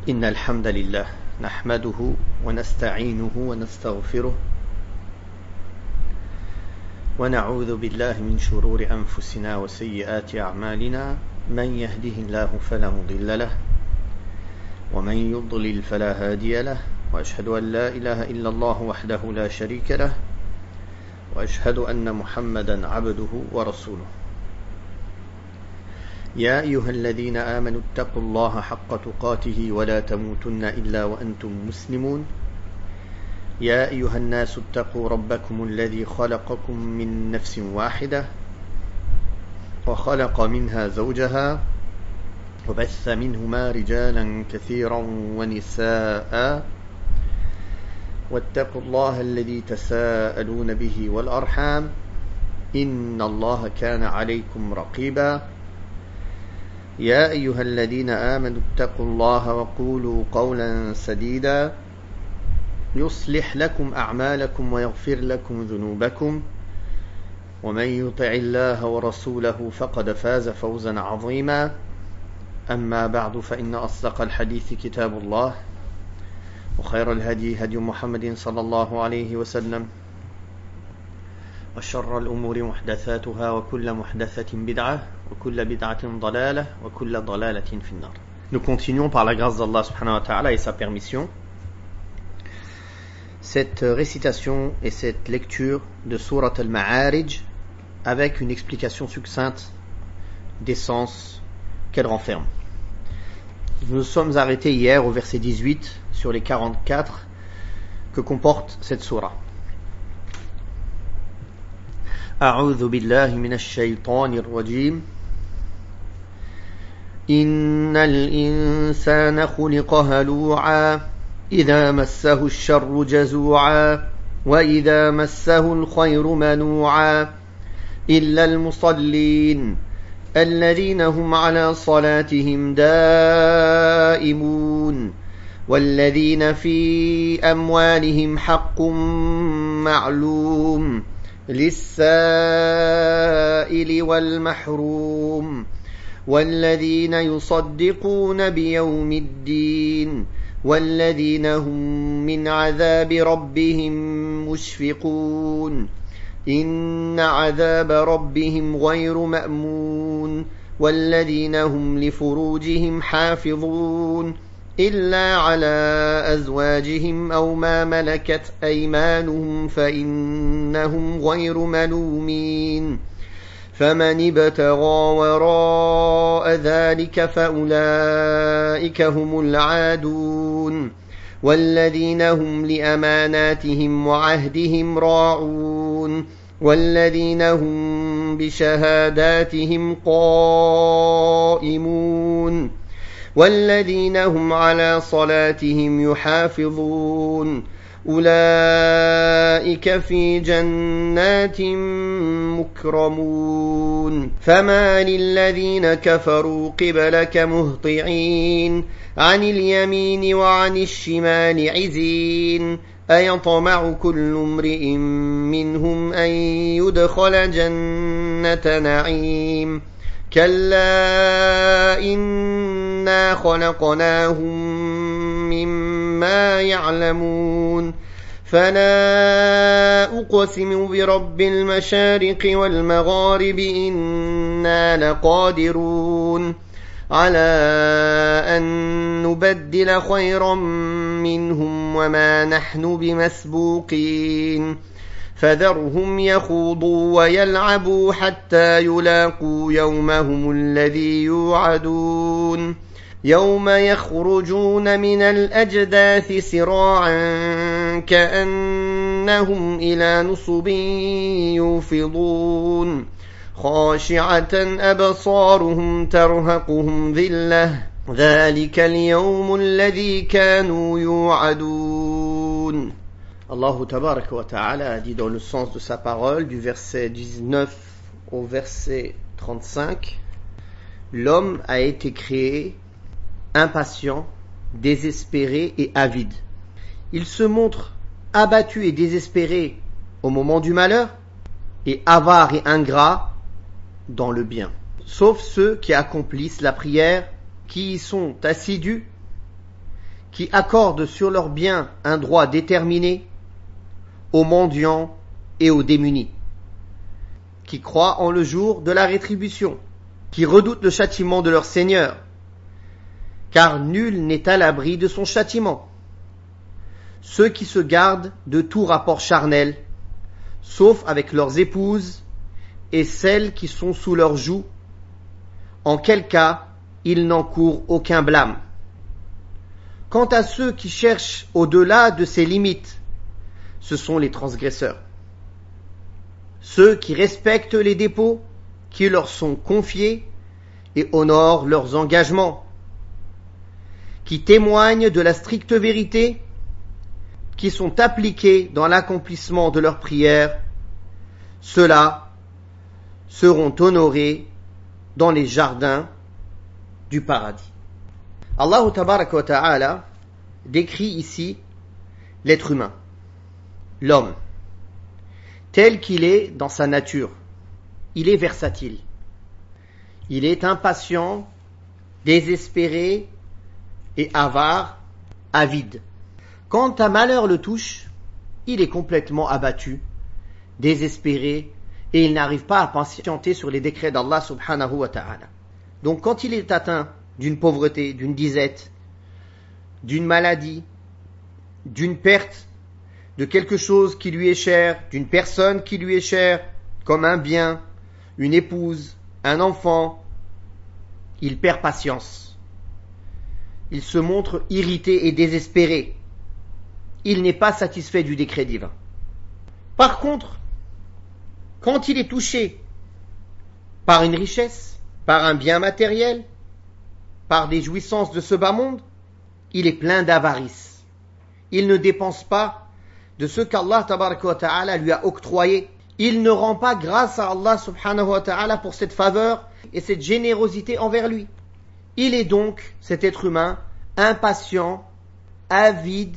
إن الحمد لله نحمده ونستعينه ونستغفره ونعوذ بالله من شرور أنفسنا وسيئات أعمالنا من يهده الله فلا مضل له ومن يضلل فلا هادي له وأشهد أن لا إله إلا الله وحده لا شريك له وأشهد أن محمدا عبده ورسوله يا أيها الذين آمنوا اتقوا الله حق تقاته ولا تموتن إلا وأنتم مسلمون يا أيها الناس اتقوا ربكم الذي خلقكم من نفس واحدة وخلق منها زوجها وبث منهما رجالا كثيرا ونساء واتقوا الله الذي تساءلون به والأرحام إن الله كان عليكم رقيبا يا أيها الذين آمنوا اتقوا الله وقولوا قولا سديدا يصلح لكم أعمالكم ويغفر لكم ذنوبكم ومن يطع الله ورسوله فقد فاز فوزا عظيما أما بعد فإن أصدق الحديث كتاب الله وخير الهدي هدي محمد صلى الله عليه وسلم وشر الأمور محدثاتها وكل محدثة بدعة وكل بدعة ضلالة وكل ضلالة في النار. Nous continuons par la grâce d'Allah subhanahu wa ta'ala et sa permission cette récitation et cette lecture de Surat al-Ma'arij avec une explication succincte des sens qu'elle renferme. Nous nous sommes arrêtés hier au verset 18 sur les 44 que comporte cette surah. أعوذ بالله من الشيطان الرجيم إن الإنسان خلق هلوعا إذا مسه الشر جزوعا وإذا مسه الخير منوعا إلا المصلين الذين هم على صلاتهم دائمون والذين في أموالهم حق معلوم للسائل والمحروم والذين يصدقون بيوم الدين والذين هم من عذاب ربهم مشفقون إن عذاب ربهم غير مأمون والذين هم لفروجهم حافظون إلا على أزواجهم أو ما ملكت أيمانهم فإنهم غير ملومين فمن ابتغى وراء ذلك فأولئك هم العادون والذين هم لأماناتهم وعهدهم راعون والذين هم بشهاداتهم قائمون والذين هم على صلاتهم يحافظون أولئك في جنات مكرمون فما للذين كفروا قبلك مهطعين عن اليمين وعن الشمال عزين أيطمع كل امرئ منهم أن يدخل جنة نعيم كلا إنا خلقناهم مما يعلمون فلا أقسم برب المشارق والمغارب إنا لقادرون على أن نبدل خيرا منهم وما نحن بمسبوقين فذرهم يخوضوا ويلعبوا حتى يلاقوا يومهم الذي يوعدون يوم يخرجون من الأجداث سراعا كأنهم إلى نصب يوفضون خاشعة أبصارهم ترهقهم ذلة ذلك اليوم الذي كانوا يوعدون. Allah Tabaraka wa Ta'ala a dit dans le sens de sa parole du verset 19 au verset 35 l'homme a été créé impatient, désespéré et avide. Il se montre abattu et désespéré au moment du malheur et avare et ingrat dans le bien. Sauf ceux qui accomplissent la prière, qui y sont assidus qui accordent sur leurs biens un droit déterminé aux mendiants et aux démunis, qui croient en le jour de la rétribution, qui redoutent le châtiment de leur Seigneur, car nul n'est à l'abri de son châtiment. Ceux qui se gardent de tout rapport charnel, sauf avec leurs épouses et celles qui sont sous leur joug, en quel cas ils n'encourent aucun blâme. Quant à ceux qui cherchent au-delà de ces limites, ce sont les transgresseurs. Ceux qui respectent les dépôts qui leur sont confiés et honorent leurs engagements, qui témoignent de la stricte vérité, qui sont appliqués dans l'accomplissement de leurs prières, ceux-là seront honorés dans les jardins du paradis. Allah tabaraka wa ta'ala décrit ici l'être humain, l'homme, tel qu'il est dans sa nature. Il est versatile. Il est impatient, désespéré et avare, avide. Quand un malheur le touche, il est complètement abattu, désespéré, et il n'arrive pas à patienter sur les décrets d'Allah subhanahu wa ta'ala. Donc quand il est atteint d'une pauvreté, d'une disette, d'une maladie, d'une perte de quelque chose qui lui est cher, d'une personne qui lui est chère, comme un bien, une épouse, un enfant, il perd patience. Il se montre irrité et désespéré. Il n'est pas satisfait du décret divin. Par contre, quand il est touché par une richesse, par un bien matériel, par des jouissances de ce bas monde, il est plein d'avarice. Il ne dépense pas de ce qu'Allah tabaraka wa ta'ala lui a octroyé. Il ne rend pas grâce à Allah subhanahu wa ta'ala pour cette faveur et cette générosité envers lui. Il est donc, cet être humain, impatient, avide,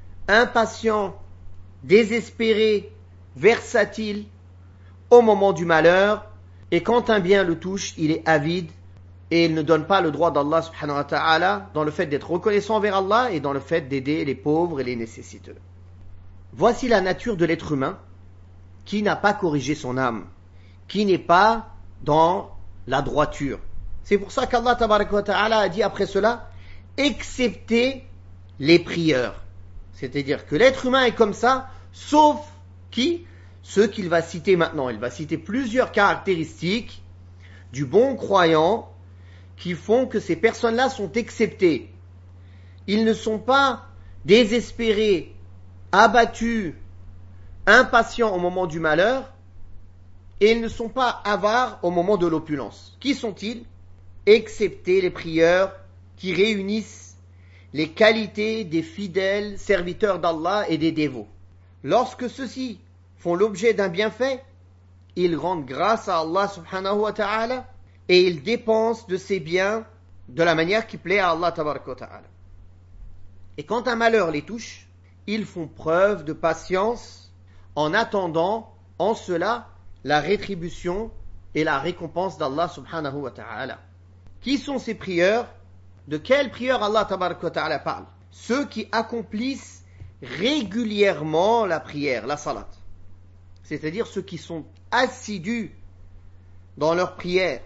désespéré, versatile, au moment du malheur, et quand un bien le touche, il est avide, et il ne donne pas le droit d'Allah subhanahu wa ta'ala dans le fait d'être reconnaissant envers Allah et dans le fait d'aider les pauvres et les nécessiteux. Voici la nature de l'être humain qui n'a pas corrigé son âme, qui n'est pas dans la droiture. C'est pour ça qu'Allah tabaraka wa ta'ala a dit après cela, excepté les prieurs. C'est-à-dire que l'être humain est comme ça, sauf qui? Ceux qu'il va citer maintenant. Il va citer plusieurs caractéristiques du bon croyant qui font que ces personnes-là sont exceptées. Ils ne sont pas désespérés, abattus, impatients au moment du malheur, et ils ne sont pas avares au moment de l'opulence. Qui sont-ils? Excepté les prieurs qui réunissent les qualités des fidèles serviteurs d'Allah et des dévots. Lorsque ceux-ci font l'objet d'un bienfait, ils rendent grâce à Allah subhanahu wa ta'ala et ils dépensent de ces biens de la manière qui plaît à Allah tabaraka wa ta'ala. Et quand un malheur les touche, ils font preuve de patience en attendant en cela la rétribution et la récompense d'Allah subhanahu wa ta'ala. Qui sont ces prieurs? De quels prieurs Allah tabaraka wa ta'ala parle? Ceux qui accomplissent régulièrement la prière, la salat. C'est-à-dire ceux qui sont assidus dans leur prière,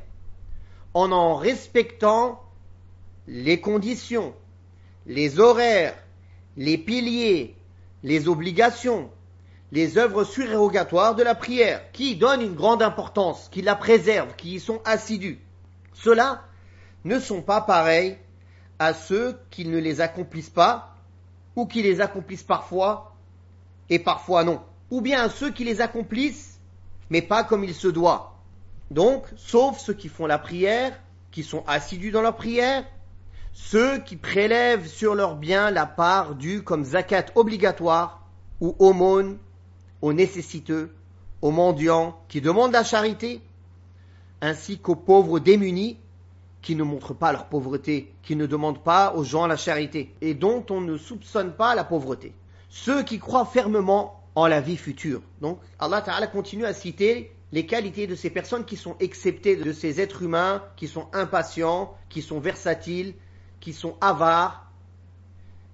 en respectant les conditions, les horaires, les piliers, les obligations, les œuvres surérogatoires de la prière, qui y donnent une grande importance, qui la préservent, qui y sont assidus. Ceux-là ne sont pas pareils à ceux qui ne les accomplissent pas, ou qui les accomplissent parfois, et parfois non. Ou bien à ceux qui les accomplissent, mais pas comme il se doit. Donc, sauf ceux qui font la prière, qui sont assidus dans leur prière, ceux qui prélèvent sur leurs biens la part due comme zakat obligatoire, ou aumône, aux nécessiteux, aux mendiants, qui demandent la charité, ainsi qu'aux pauvres démunis, qui ne montrent pas leur pauvreté, qui ne demandent pas aux gens la charité, et dont on ne soupçonne pas la pauvreté. Ceux qui croient fermement en la vie future. Donc, Allah Ta'ala continue à citer les qualités de ces personnes qui sont exceptées de ces êtres humains, qui sont impatients, qui sont versatiles, qui sont avares,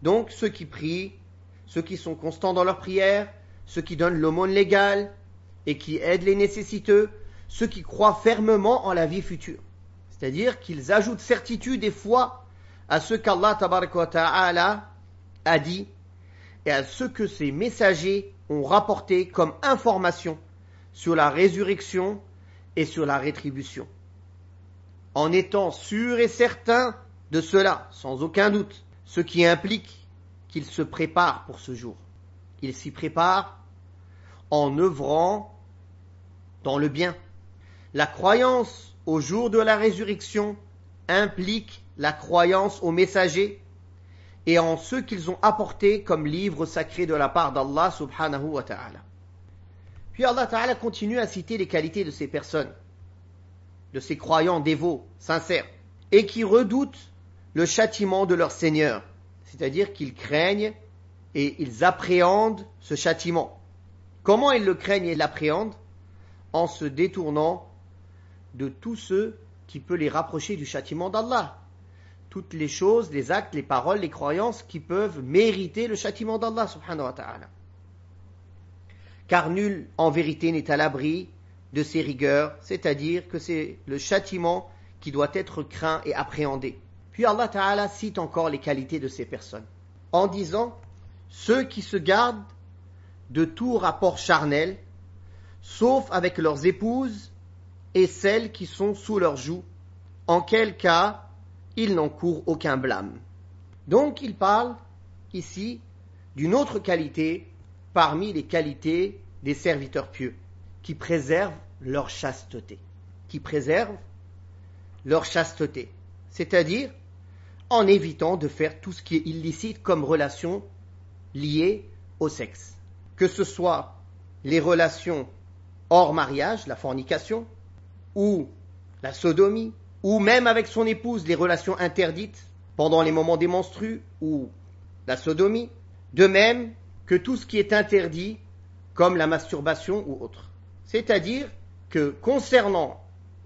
Donc ceux qui prient, ceux qui sont constants dans leur prière, ceux qui donnent l'aumône légale et qui aident les nécessiteux, ceux qui croient fermement en la vie future. C'est-à-dire qu'ils ajoutent certitude et foi à ce qu'Allah tabaraka wa ta'ala a dit et à ce que ses messagers ont rapporté comme information sur la résurrection et sur la rétribution. En étant sûrs et certains de cela, sans aucun doute, ce qui implique qu'ils se préparent pour ce jour. Ils s'y préparent en œuvrant dans le bien. La croyance au jour de la résurrection implique la croyance aux messagers et en ceux qu'ils ont apportés comme livre sacré de la part d'Allah subhanahu wa ta'ala. Puis Allah ta'ala continue à citer les qualités de ces personnes, de ces croyants dévots, sincères, et qui redoutent le châtiment de leur Seigneur, c'est-à-dire qu'ils craignent et ils appréhendent ce châtiment. Comment ils le craignent et l'appréhendent? En se détournant de tous ceux qui peuvent les rapprocher du châtiment d'Allah. Toutes les choses, les actes, les paroles, les croyances qui peuvent mériter le châtiment d'Allah subhanahu wa ta'ala. Car nul en vérité n'est à l'abri de ses rigueurs, c'est-à-dire que c'est le châtiment qui doit être craint et appréhendé. Puis Allah ta'ala cite encore les qualités de ces personnes, en disant « Ceux qui se gardent de tout rapport charnel, sauf avec leurs épouses et celles qui sont sous leur joug, en quel cas ils n'encourent aucun blâme. » Donc il parle ici d'une autre qualité parmi les qualités des serviteurs pieux, qui préservent leur chasteté. C'est-à-dire en évitant de faire tout ce qui est illicite comme relation liée au sexe. Que ce soit les relations hors mariage, la fornication, ou la sodomie, ou même avec son épouse, les relations interdites pendant les moments des menstrues, ou la sodomie, de même que tout ce qui est interdit, comme la masturbation ou autre. C'est-à-dire que concernant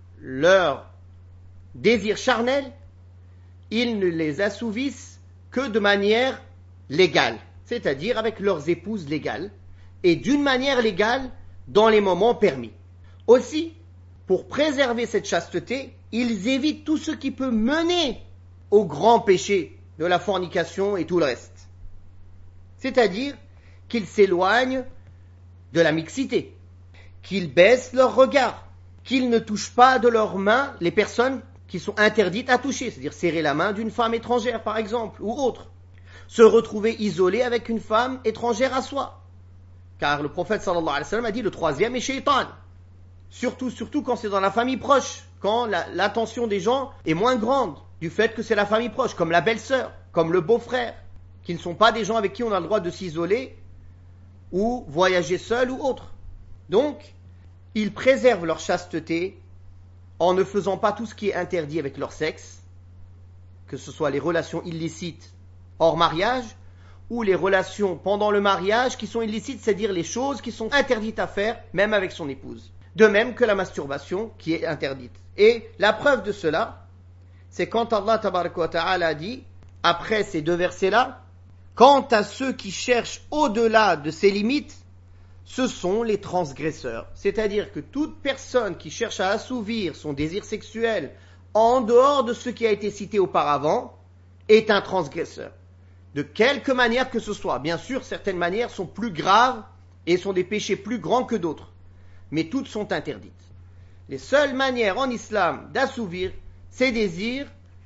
leur désir charnel, ils ne les assouvissent que de manière légale, c'est-à-dire avec leurs épouses légales, et d'une manière légale dans les moments permis. Aussi, pour préserver cette chasteté, ils évitent tout ce qui peut mener au grand péché de la fornication et tout le reste. C'est-à-dire qu'ils s'éloignent de la mixité, qu'ils baissent leur regard, qu'ils ne touchent pas de leurs mains les personnes qui sont interdites à toucher, c'est-à-dire serrer la main d'une femme étrangère par exemple, ou autre, se retrouver isolé avec une femme étrangère à soi. Car le prophète sallallahu alayhi wa sallam a dit le troisième est shaitan. Surtout quand c'est dans la famille proche, quand l'attention des gens est moins grande du fait que c'est la famille proche, comme la belle-sœur, comme le beau-frère, qui ne sont pas des gens avec qui on a le droit de s'isoler ou voyager seul ou autre. Donc, ils préservent leur chasteté en ne faisant pas tout ce qui est interdit avec leur sexe, que ce soit les relations illicites hors mariage ou les relations pendant le mariage qui sont illicites, c'est-à-dire les choses qui sont interdites à faire même avec son épouse. De même que la masturbation qui est interdite. Et la preuve de cela, c'est quand Allah tabaraka wa ta'ala a dit, après ces deux versets-là, quant à ceux qui cherchent au-delà de ces limites, ce sont les transgresseurs. C'est-à-dire que toute personne qui cherche à assouvir son désir sexuel en dehors de ce qui a été cité auparavant est un transgresseur. De quelque manière que ce soit. Bien sûr, certaines manières sont plus graves et sont des péchés plus grands que d'autres. Mais toutes sont interdites. Les seules manières en islam d'assouvir ces désirs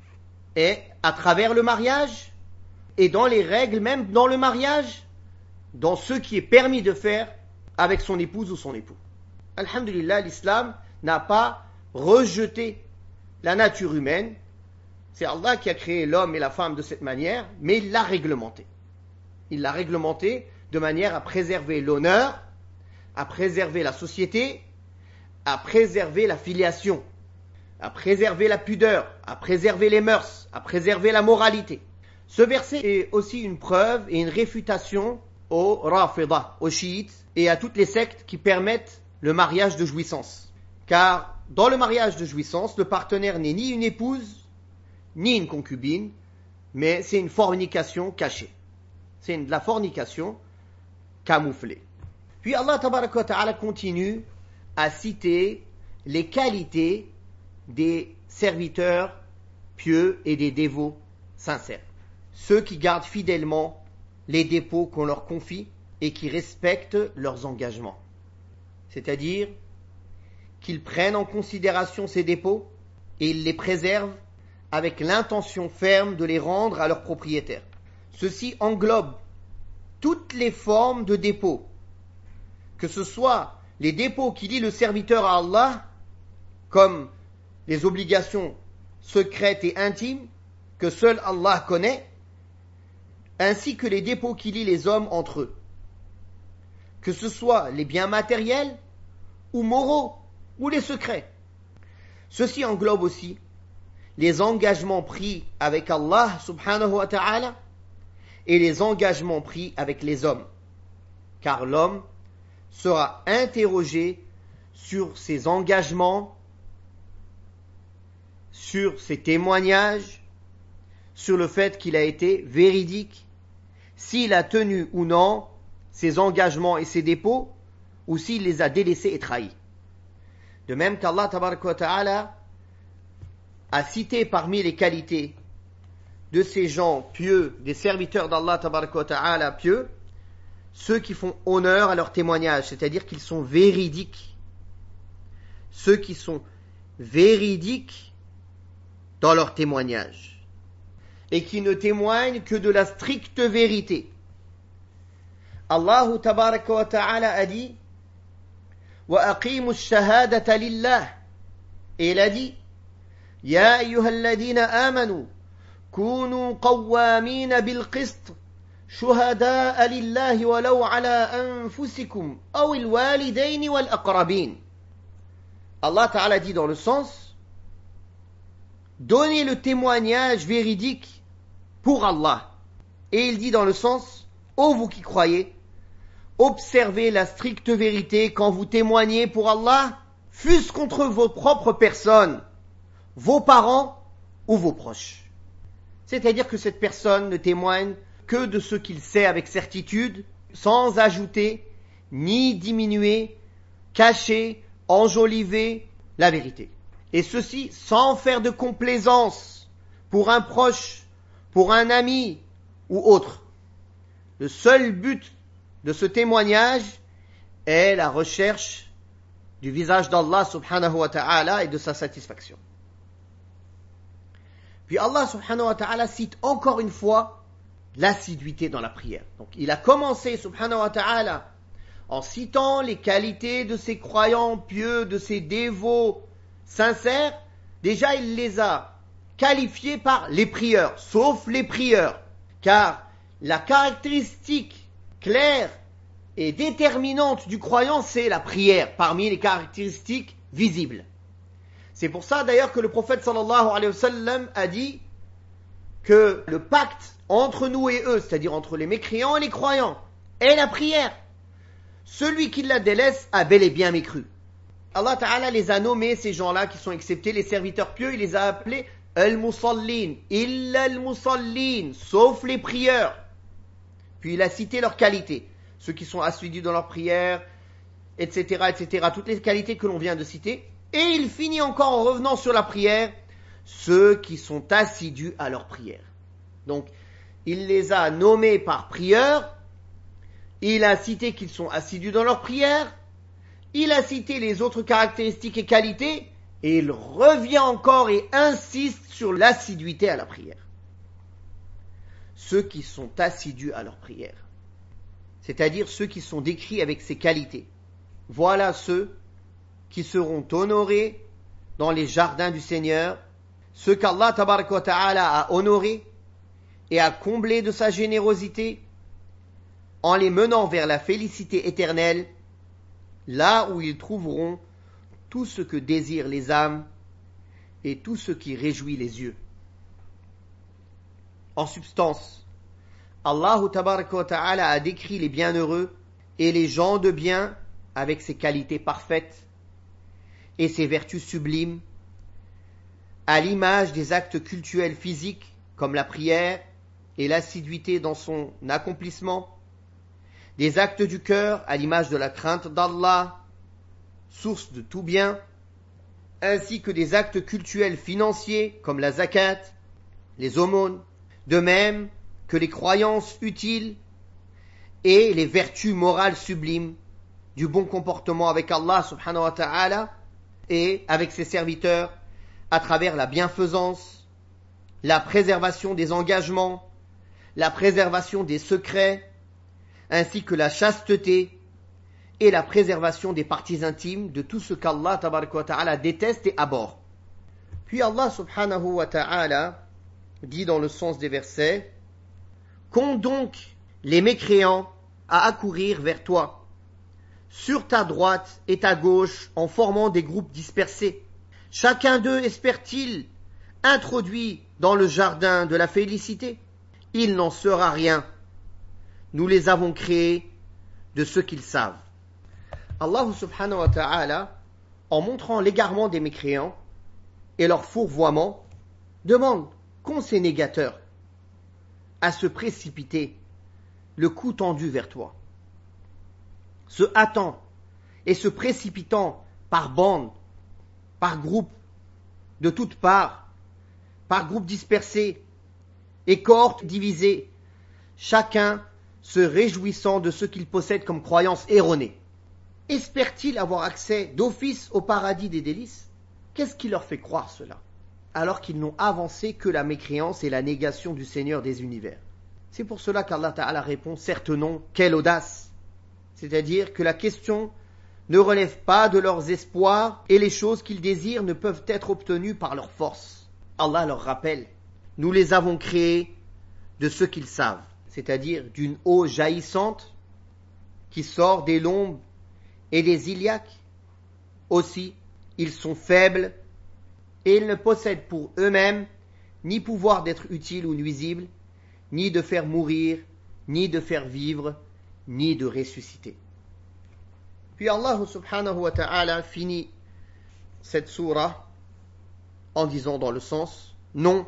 est à travers le mariage et dans les règles même dans le mariage, dans ce qui est permis de faire avec son épouse ou son époux. Alhamdulillah, l'islam n'a pas rejeté la nature humaine. C'est Allah qui a créé l'homme et la femme de cette manière, mais il l'a réglementé. Il l'a réglementé de manière à préserver l'honneur, à préserver la société, à préserver la filiation, à préserver la pudeur, à préserver les mœurs, à préserver la moralité. Ce verset est aussi une preuve et une réfutation aux Rafidah, aux chiites et à toutes les sectes qui permettent le mariage de jouissance. Car dans le mariage de jouissance, le partenaire n'est ni une épouse, ni une concubine, mais c'est une fornication cachée. C'est de la fornication camouflée. Puis Allah tabaraka wa ta'ala continue à citer les qualités des serviteurs pieux et des dévots sincères. Ceux qui gardent fidèlement les dépôts qu'on leur confie et qui respectent leurs engagements. C'est-à-dire qu'ils prennent en considération ces dépôts et ils les préservent avec l'intention ferme de les rendre à leurs propriétaires. Ceci englobe toutes les formes de dépôts, que ce soit les dépôts qui lient le serviteur à Allah, comme les obligations secrètes et intimes que seul Allah connaît, ainsi que les dépôts qui lient les hommes entre eux, que ce soit les biens matériels ou moraux ou les secrets. Ceci englobe aussi les engagements pris avec Allah subhanahu wa ta'ala et les engagements pris avec les hommes, car l'homme sera interrogé sur ses engagements, sur ses témoignages, sur le fait qu'il a été véridique, s'il a tenu ou non ses engagements et ses dépôts, ou s'il les a délaissés et trahis. De même qu'Allah tabaraka wa ta'ala a cité parmi les qualités de ces gens pieux, des serviteurs d'Allah tabaraka wa ta'ala pieux, ceux qui font honneur à leur témoignage, c'est-à-dire qu'ils sont véridiques. Ceux qui sont véridiques dans leur témoignage et qui ne témoignent que de la stricte vérité. Allah tabaraka wa ta'ala a dit wa aqimu ash-shahadata lillah, et il a dit ya ayyuhalladhina amanu kunu qawwamina bil qist shuhada'a lillahi walau ala anfusikum aw al walidayn wal aqrabin. Allah ta'ala dit dans le sens donnez le témoignage véridique pour Allah, et il dit dans le sens ô vous qui croyez, observez la stricte vérité quand vous témoignez pour Allah, fût-ce contre vos propres personnes, vos parents ou vos proches. C'est-à-dire que cette personne ne témoigne que de ce qu'il sait avec certitude, sans ajouter, ni diminuer, cacher, enjoliver la vérité. Et ceci sans faire de complaisance pour un proche, pour un ami ou autre. Le seul but de ce témoignage est la recherche du visage d'Allah subhanahu wa ta'ala et de sa satisfaction. Puis Allah subhanahu wa ta'ala cite encore une fois l'assiduité dans la prière. Donc il a commencé subhanahu wa ta'ala en citant les qualités de ses croyants pieux, de ses dévots sincères. Déjà il les a qualifiés par les prieurs, sauf les prieurs, car la caractéristique claire et déterminante du croyant, c'est la prière, parmi les caractéristiques visibles. C'est pour ça d'ailleurs que le prophète sallallahu alayhi wa sallam a dit que le pacte entre nous et eux, c'est-à-dire entre les mécréants et les croyants, est la prière. Celui qui la délaisse a bel et bien mécru. Allah Ta'ala les a nommés, ces gens-là qui sont exceptés, les serviteurs pieux, il les a appelés al-musallin, illa al-musallin, sauf les prieurs. Puis il a cité leurs qualités, ceux qui sont assidus dans leur prière, etc., etc., toutes les qualités que l'on vient de citer. Et il finit encore en revenant sur la prière, ceux qui sont assidus à leur prière. Donc, il les a nommés par prieur, il a cité qu'ils sont assidus dans leur prière, il a cité les autres caractéristiques et qualités, et il revient encore et insiste sur l'assiduité à la prière. Ceux qui sont assidus à leur prière, c'est-à-dire ceux qui sont décrits avec ces qualités. Voilà ceux qui seront honorés dans les jardins du Seigneur, ceux qu'Allah tabaraka wa ta'ala a honorés et a comblés de sa générosité en les menant vers la félicité éternelle, là où ils trouveront tout ce que désirent les âmes et tout ce qui réjouit les yeux. En substance, Allah tabaraka wa ta'ala a décrit les bienheureux et les gens de bien avec ses qualités parfaites et ses vertus sublimes, à l'image des actes cultuels physiques comme la prière, et l'assiduité dans son accomplissement, des actes du cœur à l'image de la crainte d'Allah, source de tout bien, ainsi que des actes cultuels financiers comme la zakat, les aumônes, de même que les croyances utiles et les vertus morales sublimes du bon comportement avec Allah subhanahu wa ta'ala et avec ses serviteurs à travers la bienfaisance, la préservation des engagements, la préservation des secrets, ainsi que la chasteté et la préservation des parties intimes de tout ce qu'Allah tabaraka wa ta'ala déteste et abhorre. Puis Allah subhanahu wa ta'ala dit dans le sens des versets: qu'ont donc les mécréants à accourir vers toi, sur ta droite et ta gauche, en formant des groupes dispersés. Chacun d'eux espère-t-il introduit dans le jardin de la félicité? Il n'en sera rien. Nous les avons créés de ce qu'ils savent. Allah subhanahu wa ta'ala, en montrant l'égarement des mécréants et leur fourvoiement, demande qu'ont ces négateurs à se précipiter, le cou tendu vers toi, se hâtant et se précipitant par bandes, par groupes, de toutes parts, par groupes dispersés et cohortes divisées, chacun se réjouissant de ce qu'il possède comme croyance erronée. Espère-t-il avoir accès d'office au paradis des délices? Qu'est-ce qui leur fait croire cela, alors qu'ils n'ont avancé que la mécréance et la négation du Seigneur des univers? C'est pour cela qu'Allah Ta'ala répond: certes non, quelle audace! C'est-à-dire que la question ne relève pas de leurs espoirs et les choses qu'ils désirent ne peuvent être obtenues par leur force. Allah leur rappelle: nous les avons créés de ce qu'ils savent, c'est-à-dire d'une eau jaillissante qui sort des lombes et des iliaques. Aussi, ils sont faibles et ils ne possèdent pour eux-mêmes ni pouvoir d'être utiles ou nuisibles, ni de faire mourir, ni de faire vivre, ni de ressusciter. Puis Allah subhanahu wa ta'ala finit cette sourate en disant dans le sens: non,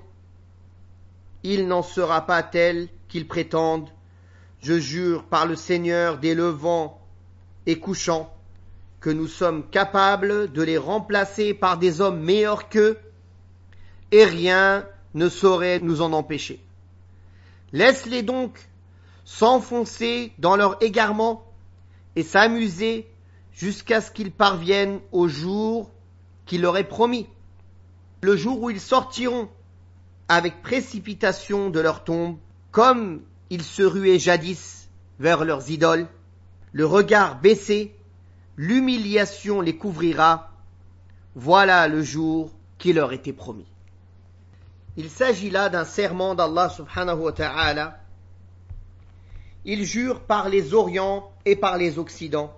il n'en sera pas tel qu'ils prétendent. Je jure par le Seigneur des levants et couchants que nous sommes capables de les remplacer par des hommes meilleurs qu'eux, et rien ne saurait nous en empêcher. Laisse-les donc s'enfoncer dans leur égarement et s'amuser jusqu'à ce qu'ils parviennent au jour qu'il leur est promis, le jour où ils sortiront avec précipitation de leur tombe, comme ils se ruaient jadis vers leurs idoles, le regard baissé, l'humiliation les couvrira. Voilà le jour qui leur était promis. Il s'agit là d'un serment d'Allah subhanahu wa ta'ala. Il jure par les Orients et par les Occidents,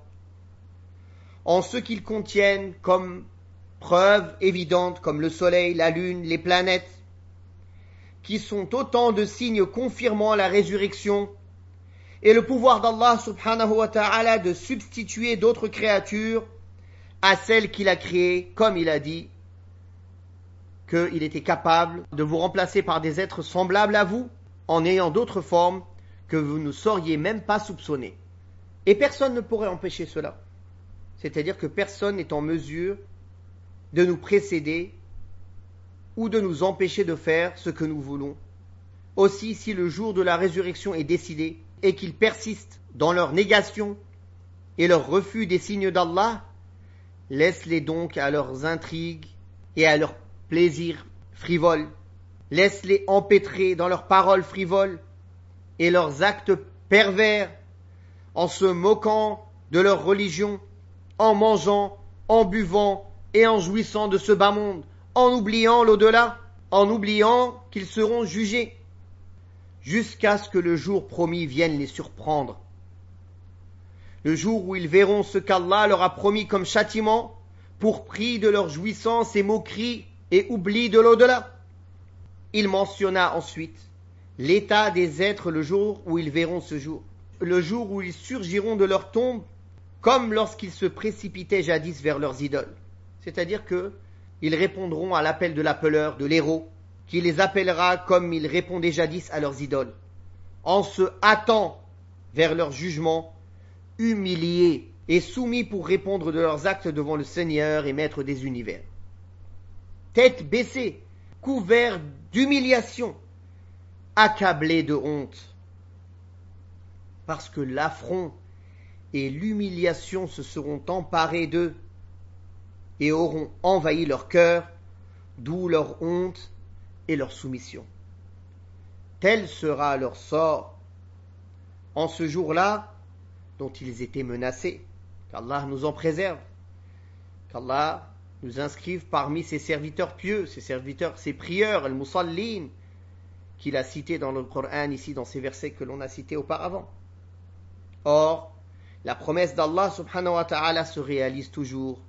en ce qu'ils contiennent comme preuves évidentes, comme le soleil, la lune, les planètes, qui sont autant de signes confirmant la résurrection et le pouvoir d'Allah subhanahu wa ta'ala de substituer d'autres créatures à celles qu'il a créées, comme il a dit qu'il était capable de vous remplacer par des êtres semblables à vous, en ayant d'autres formes que vous ne sauriez même pas soupçonner. Et personne ne pourrait empêcher cela. C'est-à-dire que personne n'est en mesure de nous précéder ou de nous empêcher de faire ce que nous voulons. Aussi, si le jour de la résurrection est décidé et qu'ils persistent dans leur négation et leur refus des signes d'Allah, laisse-les donc à leurs intrigues et à leurs plaisirs frivoles. Laisse-les empêtrer dans leurs paroles frivoles et leurs actes pervers, en se moquant de leur religion, en mangeant, en buvant et en jouissant de ce bas monde, en oubliant l'au-delà, en oubliant qu'ils seront jugés, jusqu'à ce que le jour promis vienne les surprendre. Le jour où ils verront ce qu'Allah leur a promis comme châtiment, pour prix de leur jouissance et moquerie et oubli de l'au-delà. Il mentionna ensuite l'état des êtres le jour où ils verront ce jour, le jour où ils surgiront de leur tombe, comme lorsqu'ils se précipitaient jadis vers leurs idoles. C'est-à-dire qu'ils répondront à l'appel de l'appeleur, de l'héros, qui les appellera comme ils répondaient jadis à leurs idoles, en se hâtant vers leur jugement, humiliés et soumis pour répondre de leurs actes devant le Seigneur et Maître des univers. Tête baissée, couverts d'humiliation, accablés de honte, parce que l'affront et l'humiliation se seront emparés d'eux et auront envahi leur cœur, d'où leur honte et leur soumission. Tel sera leur sort en ce jour-là dont ils étaient menacés. Qu'Allah nous en préserve, qu'Allah nous inscrive parmi ses serviteurs pieux, ses prieurs, al-musallin, qu'il a cités dans le Coran ici, dans ces versets que l'on a cités auparavant. Or, la promesse d'Allah subhanahu wa ta'ala se réalise toujours.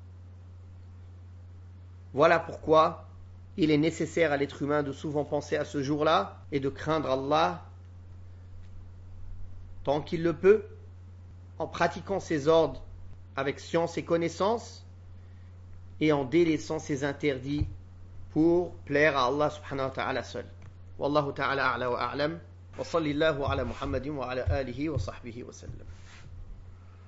Voilà pourquoi il est nécessaire à l'être humain de souvent penser à ce jour-là et de craindre Allah tant qu'il le peut, en pratiquant ses ordres avec science et connaissance et en délaissant ses interdits pour plaire à Allah subhanahu wa ta'ala seul. Wallahu ta'ala a'la wa a'lam wa sallallahu ala Muhammadin wa ala alihi wa sahbihi wa sallam.